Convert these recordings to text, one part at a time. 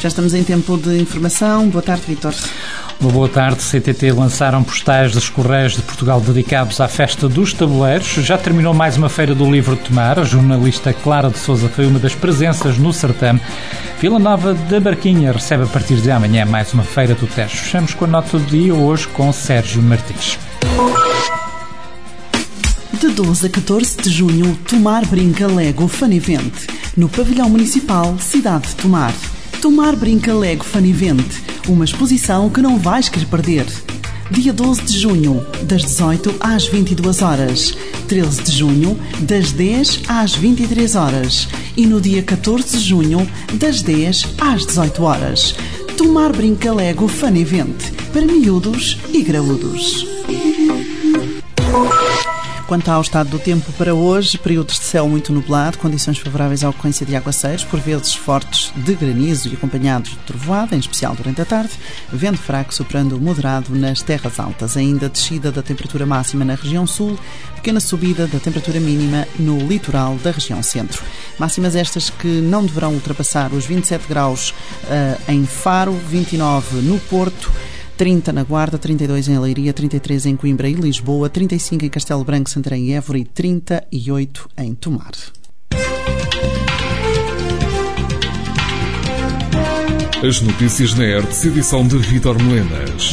Já estamos em tempo de informação. Boa tarde, Vítor. Uma boa tarde. CTT lançaram postais dos Correios de Portugal dedicados à Festa dos Tabuleiros. Já terminou mais uma Feira do Livro de Tomar. A jornalista Clara de Sousa foi uma das presenças no certame. Vila Nova da Barquinha recebe a partir de amanhã mais uma Feira do Tejo. Fechamos com a nota do dia hoje com Sérgio Martins. De 12 a 14 de junho, Tomar Brinca Lego Fun Event, no Pavilhão Municipal, cidade de Tomar. Tomar Brinca Lego Fun Event, uma exposição que não vais querer perder. Dia 12 de junho, das 18 às 22 horas. 13 de junho, das 10 às 23 horas. E no dia 14 de junho, das 10 às 18 horas. Tomar Brinca Lego Fun Event, para miúdos e graúdos. Quanto ao estado do tempo para hoje, períodos de céu muito nublado, condições favoráveis à ocorrência de aguaceiros, por vezes fortes de granizo e acompanhados de trovoada, em especial durante a tarde, vento fraco soprando moderado nas terras altas, ainda descida da temperatura máxima na região sul, pequena subida da temperatura mínima no litoral da região centro. Máximas estas que não deverão ultrapassar os 27 graus em Faro, 29 no Porto, 30 na Guarda, 32 em Leiria, 33 em Coimbra e Lisboa, 35 em Castelo Branco, Santarém e Évora e 38 em Tomar. As notícias na ERTS, edição de Vítor Melenas.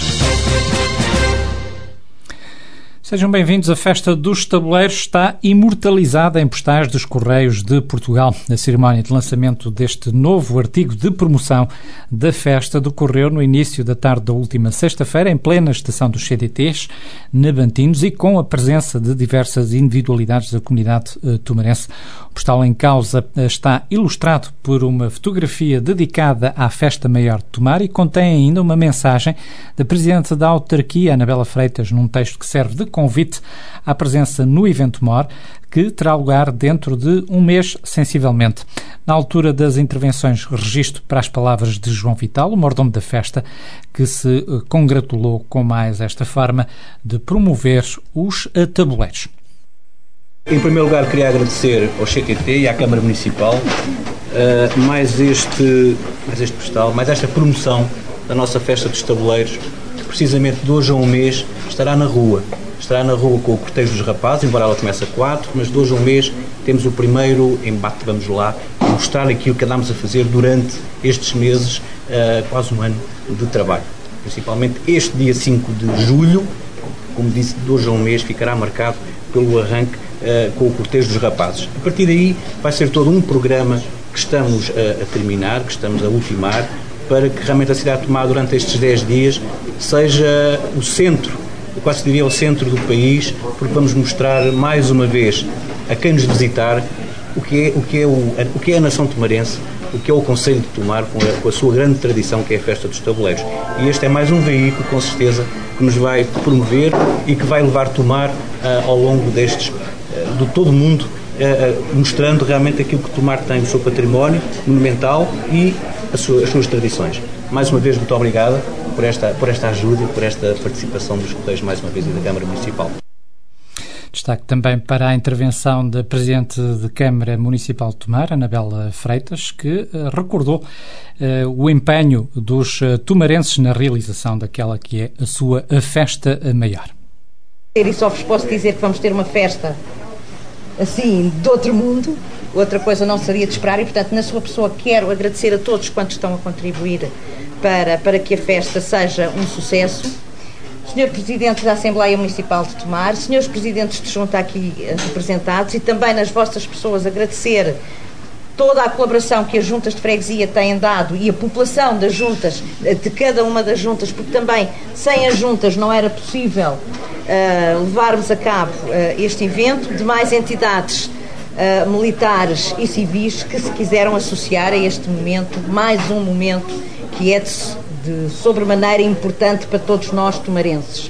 Sejam bem-vindos. A Festa dos Tabuleiros está imortalizada em postais dos Correios de Portugal. A cerimónia de lançamento deste novo artigo de promoção da festa decorreu no início da tarde da última sexta-feira, em plena estação dos CTTs, Nabantinos, e com a presença de diversas individualidades da comunidade tomarense. O postal em causa está ilustrado por uma fotografia dedicada à Festa Maior de Tomar e contém ainda uma mensagem da Presidente da Autarquia, Anabela Freitas, num texto que serve de convite à presença no evento MOR, que terá lugar dentro de um mês, sensivelmente. Na altura das intervenções, registro para as palavras de João Vital, o mordomo da festa, que se congratulou com mais esta forma de promover os tabuleiros. Em primeiro lugar, queria agradecer ao CTT e à Câmara Municipal mais este postal, mais esta promoção da nossa Festa dos Tabuleiros, que precisamente de hoje a um mês estará na rua. Estará na rua com o Cortejo dos Rapazes, embora ela comece a 4, mas de hoje a um mês temos o primeiro embate, vamos lá, mostrar aquilo que andámos a fazer durante estes meses, quase um ano de trabalho. Principalmente este dia 5 de julho, como disse, de hoje a um mês ficará marcado pelo arranque com o Cortejo dos Rapazes. A partir daí vai ser todo um programa que estamos a terminar, que estamos a ultimar, para que realmente a cidade de Tomar durante estes 10 dias seja o centro, quase diria o centro do país, porque vamos mostrar mais uma vez a quem nos visitar o que é a nação tomarense, o que é o concelho de Tomar com a sua grande tradição, que é a Festa dos Tabuleiros. E este é mais um veículo, com certeza, que nos vai promover e que vai levar Tomar ao longo de todo o mundo, mostrando realmente aquilo que Tomar tem, o seu património monumental e as suas tradições. Mais uma vez, muito obrigado por esta ajuda e por esta participação dos Correios, mais uma vez, e da Câmara Municipal. Destaque também para a intervenção da Presidente de Câmara Municipal de Tomar, Anabela Freitas, que recordou o empenho dos tomarenses na realização daquela que é a sua festa maior. E só vos posso dizer que vamos ter uma festa assim, de outro mundo. Outra coisa não seria de esperar e, portanto, na sua pessoa quero agradecer a todos quantos estão a contribuir para que a festa seja um sucesso. Senhor Presidente da Assembleia Municipal de Tomar, senhores Presidentes de Junta aqui representados, e também nas vossas pessoas agradecer toda a colaboração que as juntas de freguesia têm dado e a população das juntas, de cada uma das juntas, porque também sem as juntas não era possível levarmos a cabo este evento, de mais entidades militares e civis que se quiseram associar a este momento, mais um momento que é de sobremaneira importante para todos nós tomarenses.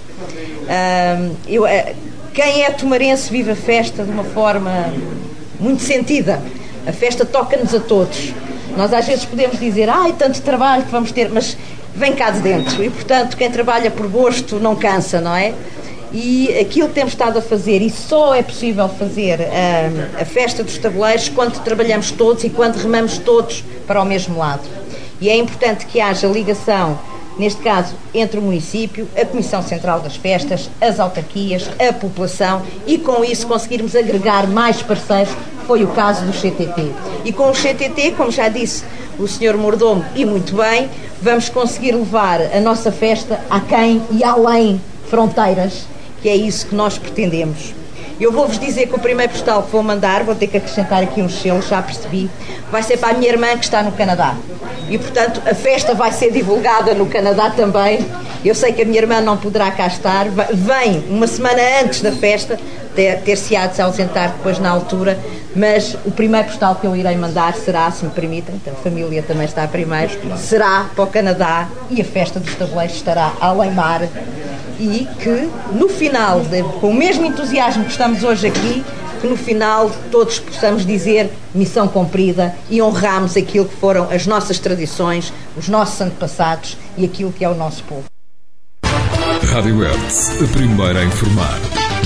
Quem é tomarense vive a festa de uma forma muito sentida. A festa toca-nos a todos. Nós às vezes podemos dizer, tanto trabalho que vamos ter, mas vem cá de dentro. E, portanto, quem trabalha por gosto não cansa, não é? E aquilo que temos estado a fazer, e só é possível fazer a Festa dos Tabuleiros quando trabalhamos todos e quando remamos todos para o mesmo lado. E é importante que haja ligação, neste caso, entre o município, a Comissão Central das Festas, as autarquias, a população, e com isso conseguirmos agregar mais parceiros, foi o caso do CTT. E com o CTT, como já disse o Sr. Mordomo, e muito bem, vamos conseguir levar a nossa festa aquém e além fronteiras, que é isso que nós pretendemos. Eu vou-vos dizer que o primeiro postal que vou mandar, vou ter que acrescentar aqui uns selos, já percebi, vai ser para a minha irmã que está no Canadá. E, portanto, a festa vai ser divulgada no Canadá também. Eu sei que a minha irmã não poderá cá estar, vem uma semana antes da festa, ter-se-á de se ausentar depois na altura, mas o primeiro postal que eu irei mandar será, se me permitem, então a família também está primeiro, será para o Canadá, e a festa dos tabuleiros estará além mar, e que no final, com o mesmo entusiasmo que estamos hoje aqui, que no final todos possamos dizer missão cumprida e honramos aquilo que foram as nossas tradições, os nossos antepassados e aquilo que é o nosso povo. Rádio Hertz, a primeira a informar.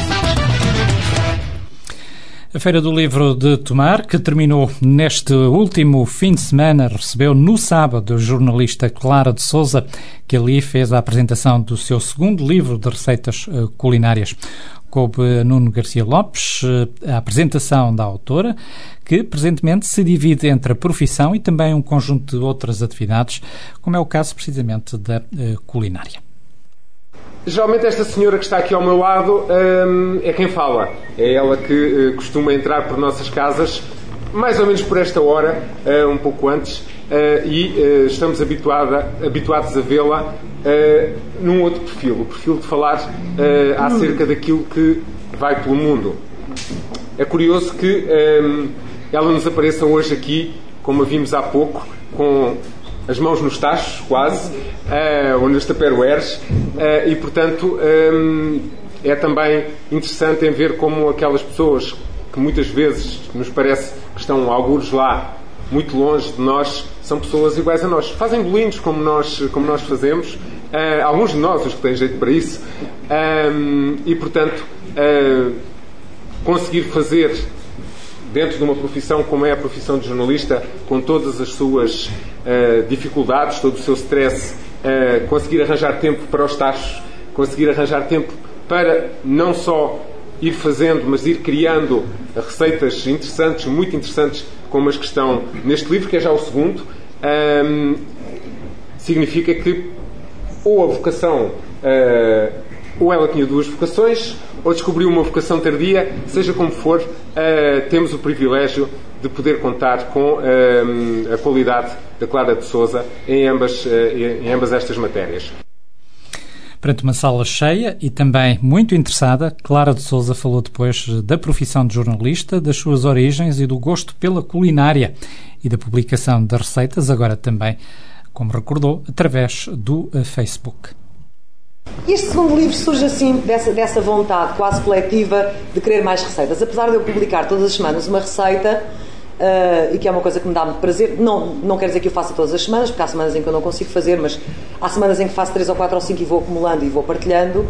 A Feira do Livro de Tomar, que terminou neste último fim de semana, recebeu no sábado a jornalista Clara de Sousa, que ali fez a apresentação do seu segundo livro de receitas culinárias. Coube a Nuno Garcia Lopes a apresentação da autora, que presentemente se divide entre a profissão e também um conjunto de outras atividades, como é o caso precisamente da culinária. Geralmente esta senhora que está aqui ao meu lado é quem fala. É ela que costuma entrar por nossas casas, mais ou menos por esta hora, um pouco antes, e estamos habituados a vê-la num outro perfil, o perfil de falar acerca daquilo que vai pelo mundo. É curioso que ela nos apareça hoje aqui, como a vimos há pouco, com as mãos nos tachos, quase, ou nos tupperwares, e, portanto, é também interessante em ver como aquelas pessoas que muitas vezes nos parece que estão algures lá, muito longe de nós, são pessoas iguais a nós. Fazem bolinhos como nós fazemos, alguns de nós, os que têm jeito para isso, e, portanto, conseguir fazer dentro de uma profissão como é a profissão de jornalista, com todas as suas dificuldades, todo o seu stress, conseguir arranjar tempo para os tachos, conseguir arranjar tempo para não só ir fazendo, mas ir criando receitas interessantes, muito interessantes, como as que estão neste livro, que é já o segundo, significa que ou a vocação, ou ela tinha duas vocações, ou descobriu uma vocação tardia, seja como for, temos o privilégio de poder contar com a qualidade da Clara de Sousa em ambas estas matérias. Perante uma sala cheia e também muito interessada, Clara de Sousa falou depois da profissão de jornalista, das suas origens e do gosto pela culinária e da publicação das receitas, agora também, como recordou, através do Facebook. Este segundo livro surge assim dessa vontade quase coletiva de querer mais receitas. Apesar de eu publicar todas as semanas uma receita, e que é uma coisa que me dá muito prazer, não quer dizer que eu faça todas as semanas, porque há semanas em que eu não consigo fazer, mas há semanas em que faço 3 ou 4 ou 5 e vou acumulando e vou partilhando.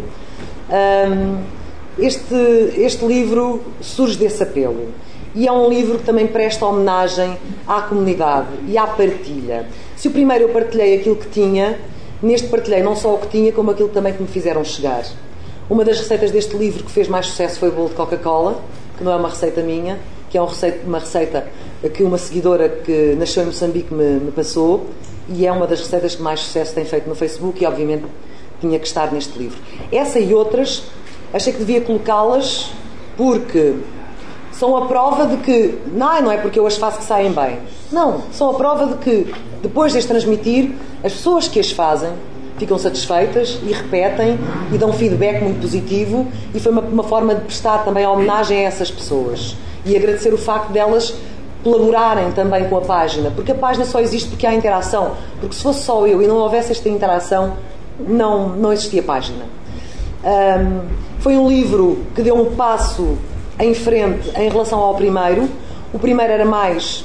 Este livro surge desse apelo. E é um livro que também presta homenagem à comunidade e à partilha. Se o primeiro eu partilhei aquilo que tinha, neste partilhei não só o que tinha, como aquilo também que me fizeram chegar. Uma das receitas deste livro que fez mais sucesso foi o bolo de Coca-Cola, que não é uma receita minha, que é uma receita que uma seguidora que nasceu em Moçambique me passou, e é uma das receitas que mais sucesso tem feito no Facebook, e obviamente tinha que estar neste livro. Essa e outras, achei que devia colocá-las porque são a prova de que, não é porque eu as faço que saem bem. Não, são a prova de que, depois de as transmitir, as pessoas que as fazem ficam satisfeitas e repetem e dão feedback muito positivo, e foi uma forma de prestar também homenagem a essas pessoas e agradecer o facto delas colaborarem também com a página, porque a página só existe porque há interação, porque se fosse só eu e não houvesse esta interação, não existia página. Foi um livro que deu um passo em frente em relação ao primeiro. O primeiro era mais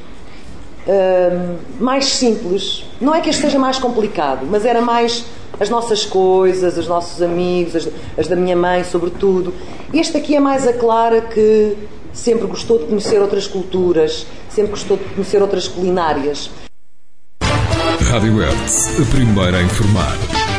simples, não é que este seja mais complicado, mas era mais as nossas coisas, os nossos amigos, as da minha mãe sobretudo. Este aqui é mais a Clara, que sempre gostou de conhecer outras culturas, sempre gostou de conhecer outras culinárias. Rádio Hertz, a primeira a informar.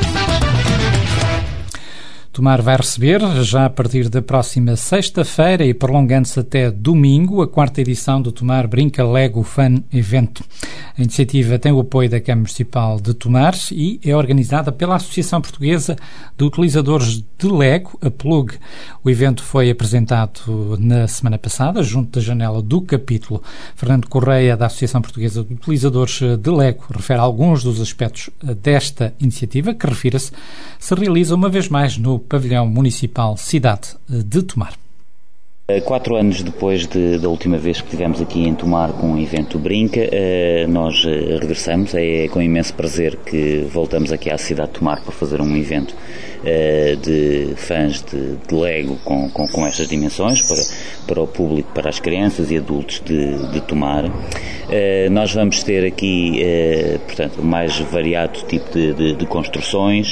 Tomar vai receber, já a partir da próxima sexta-feira e prolongando-se até domingo, a 4ª edição do Tomar Brinca Lego Fun Evento. A iniciativa tem o apoio da Câmara Municipal de Tomar e é organizada pela Associação Portuguesa de Utilizadores de Lego, a PLUG. O evento foi apresentado na semana passada, junto da janela do capítulo. Fernando Correia, da Associação Portuguesa de Utilizadores de Lego, refere alguns dos aspectos desta iniciativa, que, refira-se, se realiza uma vez mais no Pavilhão Municipal Cidade de Tomar. 4 anos depois da última vez que estivemos aqui em Tomar com o evento Brinca, nós regressamos. É com imenso prazer que voltamos aqui à cidade de Tomar para fazer um evento de fãs de Lego com estas dimensões para o público, para as crianças e adultos de Tomar. Nós vamos ter aqui, portanto, o mais variado tipo de construções,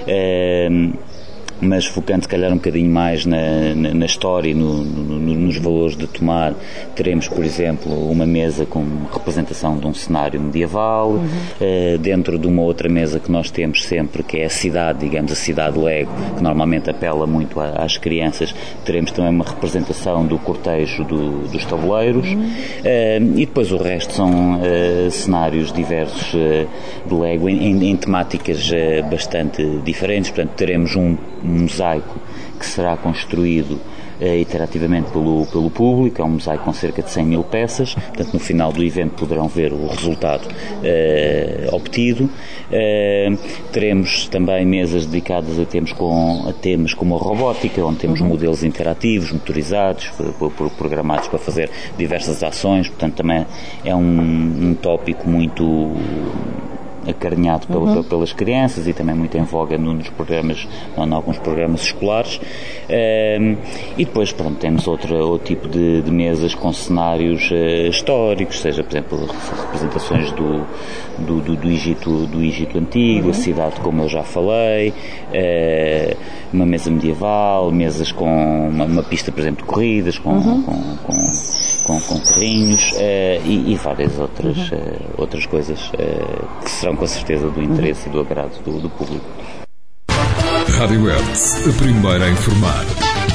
mas focando se calhar um bocadinho mais na história e nos valores de Tomar. Teremos, por exemplo, uma mesa com representação de um cenário medieval, dentro de uma outra mesa que nós temos sempre, que é a cidade, digamos, a cidade Lego, que normalmente apela muito às crianças. Teremos também uma representação do cortejo dos tabuleiros, e depois o resto são cenários diversos de Lego em temáticas bastante diferentes. Portanto, teremos um mosaico que será construído iterativamente pelo público. É um mosaico com cerca de 100 mil peças. Portanto, no final do evento poderão ver o resultado obtido. Teremos também mesas dedicadas a temas como a robótica, onde temos modelos interativos, motorizados, programados para fazer diversas ações. Portanto, também é um tópico muito acarinhado pelas crianças e também muito em voga nos programas, em alguns programas escolares. E depois, pronto, temos outro tipo de mesas com cenários históricos, seja, por exemplo, representações do Egito Antigo, a cidade, como eu já falei, uma mesa medieval, mesas com uma pista, por exemplo, de corridas, com carrinhos, e várias outras coisas que serão com certeza do interesse e do agrado do público. Rádio Hertz, a primeira a informar.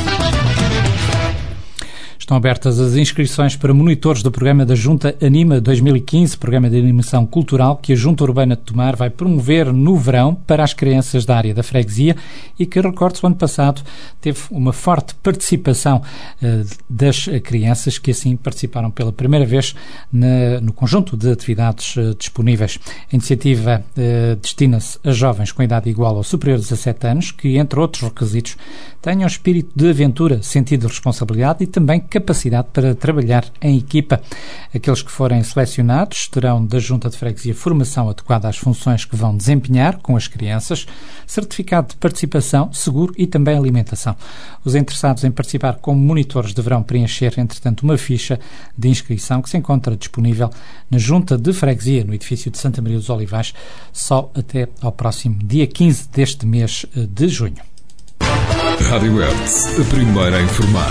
Estão abertas as inscrições para monitores do programa da Junta Anima 2015, programa de animação cultural que a Junta Urbana de Tomar vai promover no verão para as crianças da área da freguesia e que, recordo-se, o ano passado teve uma forte participação das crianças que assim participaram pela primeira vez no conjunto de atividades disponíveis. A iniciativa destina-se a jovens com idade igual ou superior a 17 anos que, entre outros requisitos, tenham espírito de aventura, sentido de responsabilidade e também capacidade para trabalhar em equipa. Aqueles que forem selecionados terão da Junta de Freguesia formação adequada às funções que vão desempenhar com as crianças, certificado de participação, seguro e também alimentação. Os interessados em participar como monitores deverão preencher, entretanto, uma ficha de inscrição que se encontra disponível na Junta de Freguesia, no edifício de Santa Maria dos Olivais, só até ao próximo dia 15 deste mês de junho. Rádio Hertz, a primeira a informar.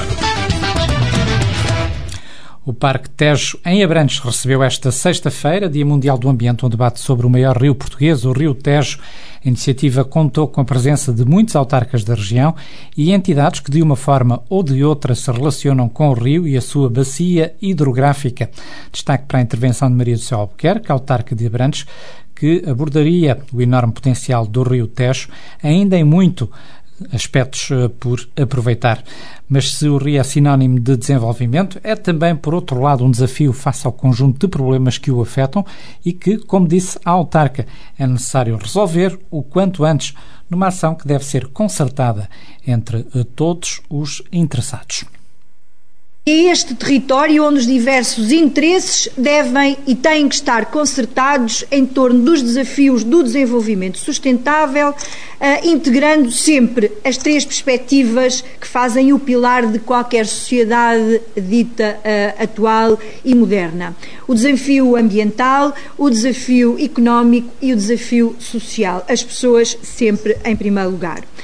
O Parque Tejo, em Abrantes, recebeu esta sexta-feira, Dia Mundial do Ambiente, um debate sobre o maior rio português, o Rio Tejo. A iniciativa contou com a presença de muitos autarcas da região e entidades que, de uma forma ou de outra, se relacionam com o rio e a sua bacia hidrográfica. Destaque para a intervenção de Maria do Céu Albuquerque, autarca de Abrantes, que abordaria o enorme potencial do Rio Tejo, ainda em muito aspectos por aproveitar. Mas se o rio é sinónimo de desenvolvimento, é também, por outro lado, um desafio face ao conjunto de problemas que o afetam e que, como disse a autarca, é necessário resolver o quanto antes, numa ação que deve ser concertada entre todos os interessados. É este território onde os diversos interesses devem e têm que estar concertados em torno dos desafios do desenvolvimento sustentável, integrando sempre as 3 perspectivas que fazem o pilar de qualquer sociedade dita atual e moderna. O desafio ambiental, o desafio económico e o desafio social. As pessoas sempre em primeiro lugar.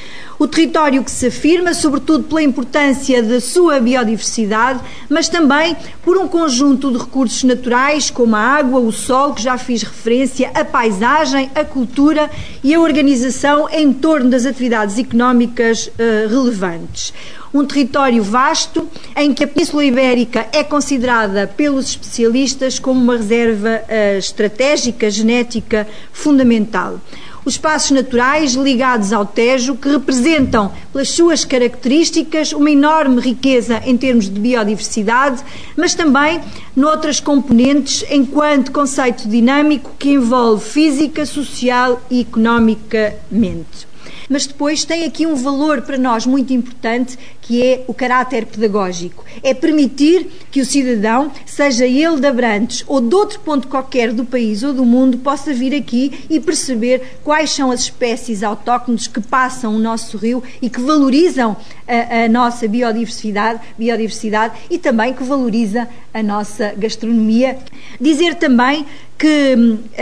O território que se afirma, sobretudo pela importância da sua biodiversidade, mas também por um conjunto de recursos naturais, como a água, o sol, que já fiz referência, a paisagem, a cultura e a organização em torno das atividades económicas relevantes. Um território vasto, em que a Península Ibérica é considerada pelos especialistas como uma reserva estratégica, genética fundamental. Os espaços naturais ligados ao Tejo, que representam, pelas suas características, uma enorme riqueza em termos de biodiversidade, mas também noutras componentes, enquanto conceito dinâmico que envolve física, social e economicamente. Mas depois tem aqui um valor para nós muito importante, que é o caráter pedagógico. É permitir que o cidadão, seja ele de Abrantes ou de outro ponto qualquer do país ou do mundo, possa vir aqui e perceber quais são as espécies autóctones que passam o nosso rio e que valorizam a nossa biodiversidade e também que valoriza a nossa gastronomia. Dizer também que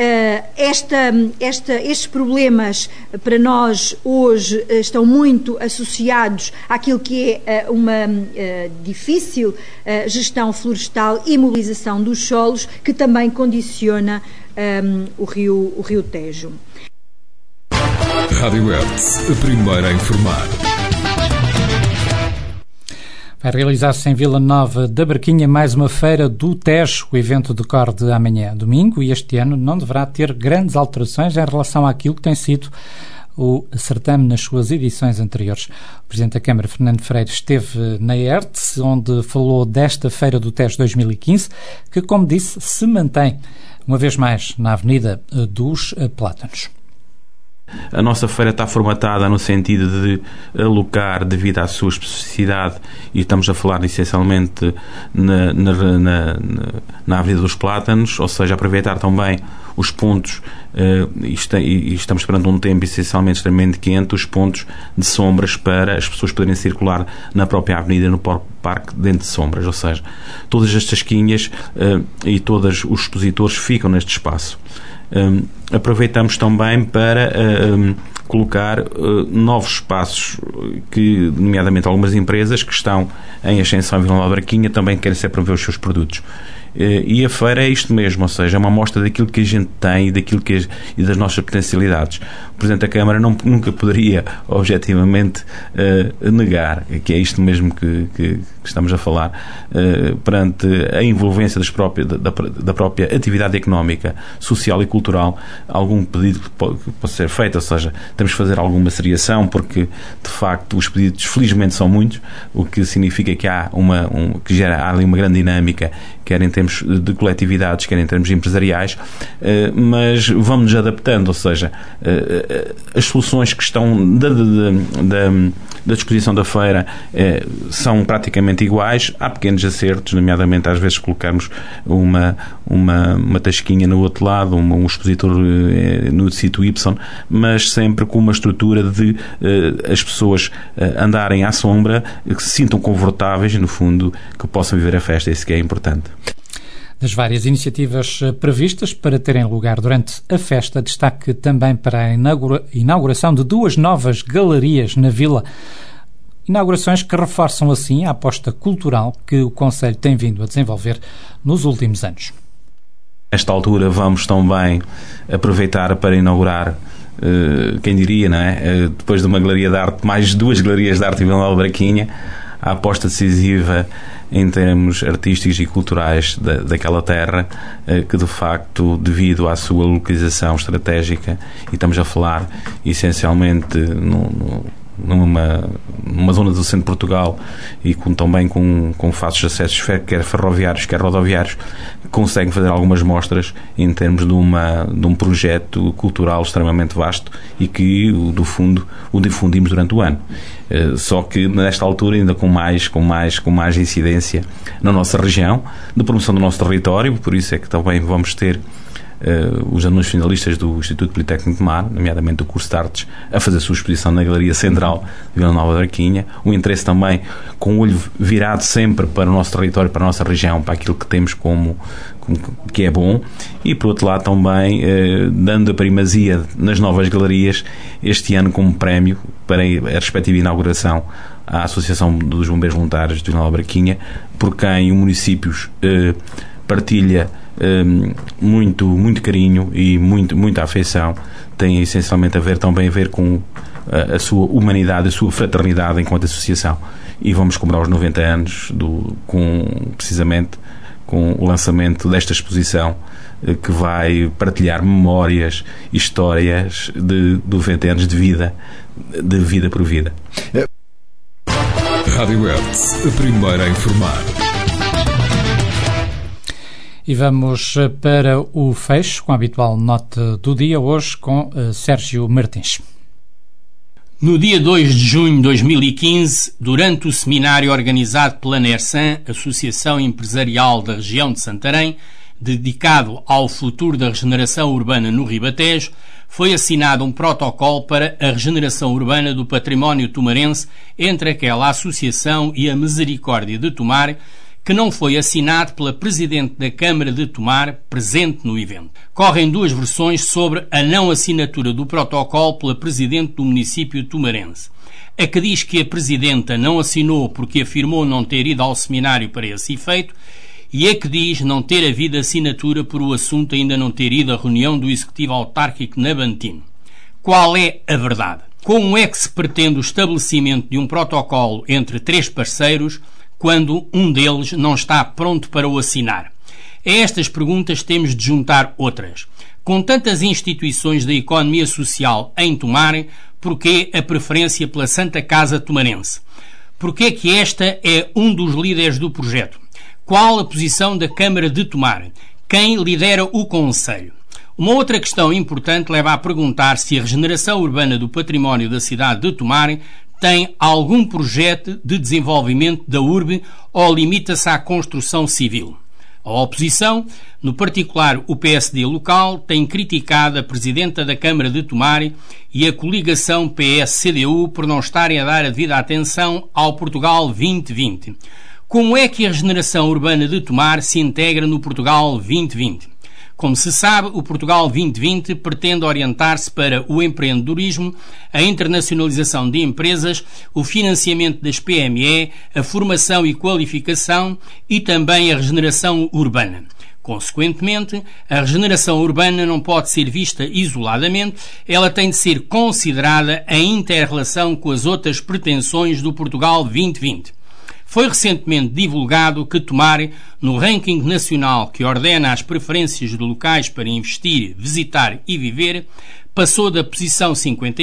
estes problemas para nós hoje estão muito associados àquilo que é uma difícil gestão florestal e mobilização dos solos, que também condiciona o rio Tejo. Rádio Hertz, a primeira a informar. Vai realizar-se em Vila Nova da Barquinha mais uma feira do Tejo. O evento decorre de amanhã, domingo, e este ano não deverá ter grandes alterações em relação àquilo que tem sido o certame nas suas edições anteriores. O Presidente da Câmara, Fernando Freire, esteve na Hertz, onde falou desta Feira do Tejo 2015, que, como disse, se mantém, uma vez mais, na Avenida dos Plátanos. A nossa feira está formatada no sentido de alocar, devido à sua especificidade, e estamos a falar essencialmente na Avenida dos Plátanos, ou seja, aproveitar também os pontos, e estamos perante um tempo essencialmente extremamente quente, os pontos de sombras para as pessoas poderem circular na própria avenida, no parque, dentro de sombras, ou seja, todas as tasquinhas e todos os expositores ficam neste espaço. Aproveitamos também para colocar novos espaços que, nomeadamente algumas empresas que estão em ascensão em Vila Nova da Barquinha, também querem ser para ver os seus produtos. E a feira é isto mesmo, ou seja, é uma amostra daquilo que a gente tem e das nossas potencialidades. O Presidente da Câmara nunca poderia objetivamente negar que é isto mesmo que estamos a falar, perante a envolvência da própria atividade económica, social e cultural, algum pedido que pode ser feito, ou seja, temos que fazer alguma seriação, porque de facto os pedidos felizmente são muitos, o que significa que há que gera ali uma grande dinâmica, quer em termos de coletividades, quer em termos empresariais, mas vamos-nos adaptando, ou seja, as soluções que estão da disposição da feira são praticamente iguais. Há pequenos acertos, nomeadamente às vezes colocarmos uma tasquinha no outro lado, um expositor no sítio Y, mas sempre com uma estrutura de as pessoas andarem à sombra, que se sintam confortáveis, no fundo, que possam viver a festa. Isso que é importante. Das várias iniciativas previstas para terem lugar durante a festa, destaque também para a inauguração de 2 novas galerias na Vila. Inaugurações que reforçam assim a aposta cultural que o Concelho tem vindo a desenvolver nos últimos anos. Nesta altura vamos também aproveitar para inaugurar, quem diria, não é? Depois de uma galeria de arte, mais 2 galerias de arte em Vila Nova da Barquinha, a aposta decisiva em termos artísticos e culturais daquela terra, que de facto, devido à sua localização estratégica, e estamos a falar essencialmente numa zona do centro de Portugal e também com fáceis de acessos, quer ferroviários, quer rodoviários, conseguem fazer algumas mostras em termos de um projeto cultural extremamente vasto e que, do fundo, o difundimos durante o ano. Só que nesta altura ainda com mais incidência na nossa região, de promoção do nosso território, por isso é que também vamos ter os alunos finalistas do Instituto Politécnico de Tomar, nomeadamente do curso de Artes, a fazer a sua exposição na Galeria Central de Vila Nova de Arquinha. O interesse também com o olho virado sempre para o nosso território, para a nossa região, para aquilo que temos que é bom, e por outro lado também dando a primazia nas novas galerias este ano como prémio para a respectiva inauguração à Associação dos Bombeiros Voluntários de Vila Nova de Arquinha, por quem o município partilha muito, muito carinho e muita afeição. Tem essencialmente também a ver com a sua humanidade, a sua fraternidade enquanto associação, e vamos comemorar os 90 anos precisamente com o lançamento desta exposição que vai partilhar memórias, histórias de 90 anos de vida por vida. Rádio Hertz, a primeira a informar. E vamos para o fecho, com a habitual nota do dia, hoje com Sérgio Martins. No dia 2 de junho de 2015, durante o seminário organizado pela NERSAN, Associação Empresarial da Região de Santarém, dedicado ao futuro da regeneração urbana no Ribatejo, foi assinado um protocolo para a regeneração urbana do património tomarense entre aquela associação e a Misericórdia de Tomar, que não foi assinado pela Presidente da Câmara de Tomar, presente no evento. Correm duas versões sobre a não assinatura do protocolo pela Presidente do município tomarense. A que diz que a Presidenta não assinou porque afirmou não ter ido ao seminário para esse efeito, e a que diz não ter havido assinatura por o assunto ainda não ter ido à reunião do Executivo Autárquico na Bantino. Qual é a verdade? Como é que se pretende o estabelecimento de um protocolo entre três parceiros quando um deles não está pronto para o assinar? A estas perguntas temos de juntar outras. Com tantas instituições da economia social em Tomar, porquê a preferência pela Santa Casa Tomarense? Porquê que esta é um dos líderes do projeto? Qual a posição da Câmara de Tomar? Quem lidera o Conselho? Uma outra questão importante leva a perguntar se a regeneração urbana do património da cidade de Tomar tem algum projeto de desenvolvimento da urbe ou limita-se à construção civil. A oposição, no particular o PSD local, tem criticado a Presidenta da Câmara de Tomar e a coligação PS-CDU por não estarem a dar a devida atenção ao Portugal 2020. Como é que a regeneração urbana de Tomar se integra no Portugal 2020? Como se sabe, o Portugal 2020 pretende orientar-se para o empreendedorismo, a internacionalização de empresas, o financiamento das PME, a formação e qualificação e também a regeneração urbana. Consequentemente, a regeneração urbana não pode ser vista isoladamente, ela tem de ser considerada em inter-relação com as outras pretensões do Portugal 2020. Foi recentemente divulgado que Tomar, no ranking nacional que ordena as preferências de locais para investir, visitar e viver, passou da posição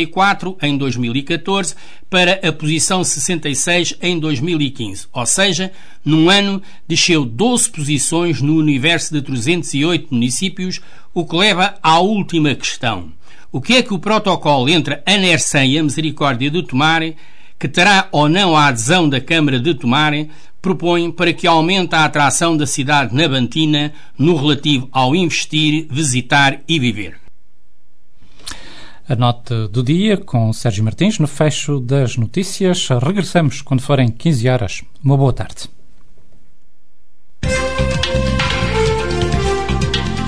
54 em 2014 para a posição 66 em 2015. Ou seja, num ano desceu 12 posições no universo de 308 municípios, o que leva à última questão. O que é que o protocolo entre a NERSAN e a Misericórdia de Tomar, que terá ou não a adesão da Câmara de Tomar, propõe para que aumente a atração da cidade nabantina no relativo ao investir, visitar e viver? A nota do dia com Sérgio Martins no fecho das notícias. Regressamos quando forem 15 horas. Uma boa tarde.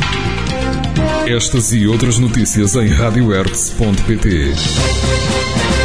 Estas e outras notícias em radiohertz.pt.